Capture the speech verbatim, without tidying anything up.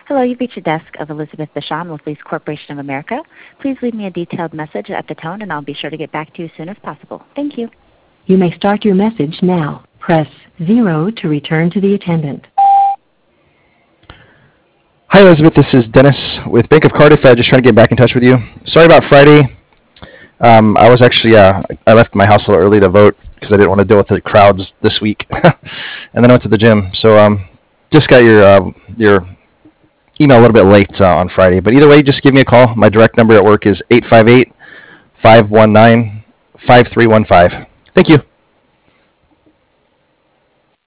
Hello, you've reached the desk of Elizabeth Basham with Lease Corporation of America. Please leave me a detailed message at the tone, and I'll be sure to get back to you as soon as possible. Thank you. You may start your message now. Press zero to return to the attendant. Hi, Elizabeth. This is Dennis with Bank of Cardiff. Uh, just trying to get back in touch with you. Sorry about Friday. Um, I was actually, uh, I left my house a little early to vote because I didn't want to deal with the crowds this week. And then I went to the gym. So um, just got your uh, your email a little bit late uh, on Friday. But either way, just give me a call. My direct number at work is eight five eight, five one nine, five three one five. Thank you.